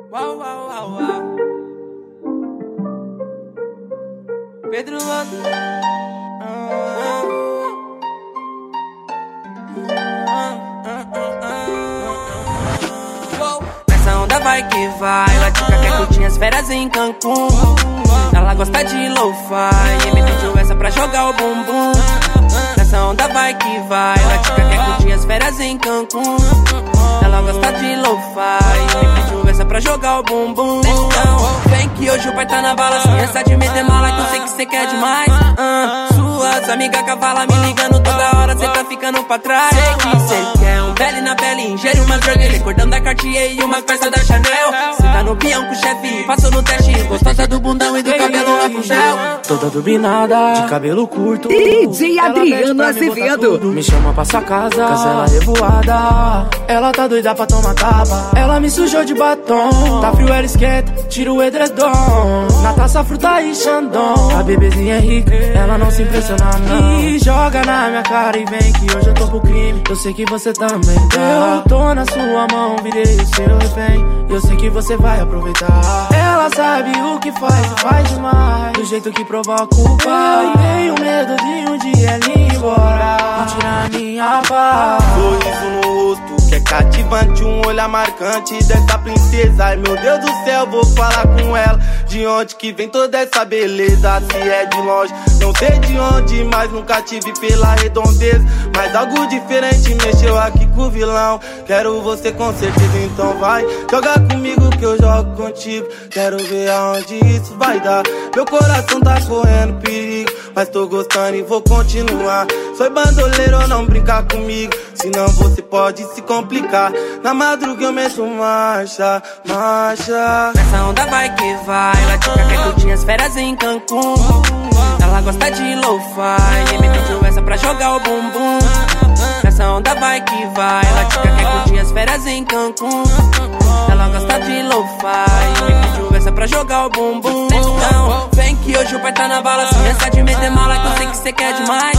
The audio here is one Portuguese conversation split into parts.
Uau, uau, uau, uau. Pedro Lando. Nessa onda vai que vai. Latica quer curtir as férias em Cancún. Ela gosta de lo-fi e me pediu essa pra jogar o bumbum. Nessa onda vai que vai. Latica quer curtir as férias em Cancún. Ela gosta de lo-fi e me pediu essa pra jogar o bumbum. Então, vem que hoje o pai tá na bala. Sem essa de meter mala que eu sei que cê quer demais. Suas amigas cavalam me ligando toda hora, cê tá ficando pra trás. Sei que cê quer um pele na pele, ingere uma droga, recordando da Cartier e uma peça da Chanel. Cê tá no peão com o chefe, passou no teste, gostosa do bundão e do cabelo lá pro gel. Toda turbinada, de cabelo curto. DJ Adriano Azevedo. Me chama pra sua casa, ela revoada. Ela tá doida pra tomar tapa. Ela me sujou de batom. Tá frio, ela esquenta, tira o edredom. Na taça, fruta e xandão. A bebezinha é rica, ela não se impressiona não. E joga na minha cara e vem que hoje eu tô pro crime. Eu sei que você também tá. Eu tô na sua mão, virei o seu refém. Eu sei que você vai aproveitar. Ela sabe o que faz e faz demais, do jeito que provoca o pai. Eu tenho medo de um dia ela ir embora e tirar minha paz. Sorriso no rosto que é cativante, um olhar marcante dessa princesa. Ai meu Deus do céu, vou falar com ela. De onde que vem toda essa beleza? Se é de longe, não sei de onde, mas nunca tive pela redondeza. Mas algo diferente mexeu aqui com o vilão. Quero você com certeza, então vai jogar comigo que eu jogo contigo. Quero ver aonde isso vai dar. Meu coração tá correndo perigo, mas tô gostando e vou continuar. Sou bandoleiro, não brincar comigo, senão você pode se complicar. Na madruga eu meto marcha, marcha. Nessa onda vai que vai. Latica quer curtir as férias em Cancún. Ela gosta de lo-fi e me pediu essa pra jogar o bumbum. Nessa onda vai que vai. Latica quer curtir as férias em Cancún. Ela gosta de lo-fi e me pediu essa pra jogar o bumbum. Então, vem que hoje o pai tá na bala. Sem essa de meter mala que eu sei que cê quer demais.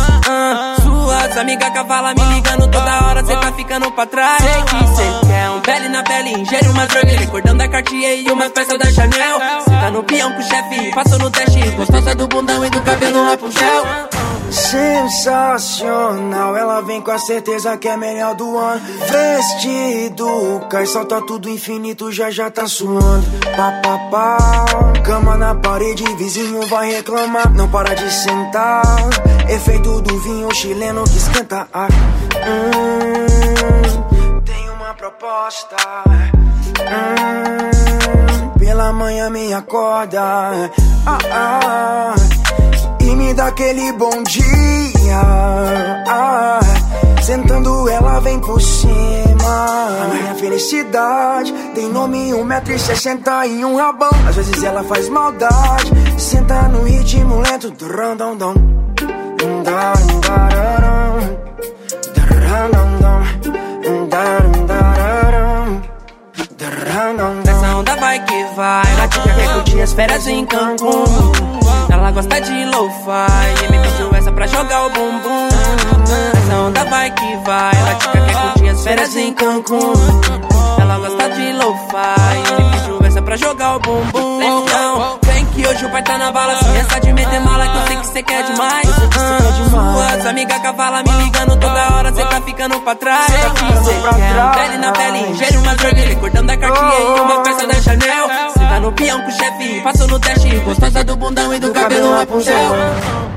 Suas amigas cavalam me ligando toda hora, cê tá ficando pra trás. Sei que cê quer um pele na pele, ingere uma droga, recordando da Cartier e uma peça da Chanel. Cê tá no peão com o chefe, passou no teste, gostosa do bundão e do cabelo lá pro gel. Sensacional, ela vem com a certeza que é melhor do ano. Vestido cai, salta tudo infinito, já tá suando. Pá, pá, pá. Cama na parede, vizinho vai reclamar. Não para de sentar, efeito do vinho chileno que esquenta a... Tem uma proposta. Pela manhã me acorda, e me dá aquele bom dia. Sentando ela vem por cima. A minha felicidade tem nome 1,60 m e um rabão. Às vezes ela faz maldade, senta no ritmo lento. Nessa onda vai que vai. Latica quer curtir as férias em Cancún. Ela gosta de lo-fi e me pediu essa pra jogar o bumbum. Nessa onda vai que vai. Latica quer curtir as férias em Cancún. Ela gosta de lo-fi e me pediu essa pra jogar o bumbum. Então, vem que hoje o pai tá na bala. Sem essa de meter mala que eu sei que cê quer demais. Suas amigas cavalam me ligando toda hora, cê tá ficando pra trás. Sei que cê quer um pele na pele, ingere uma droga, recordando da Cartier e uma peça da Chanel. Cê tá no peão com o chefe, passou no teste, gostosa do bundão e do cabelo lá pro gel.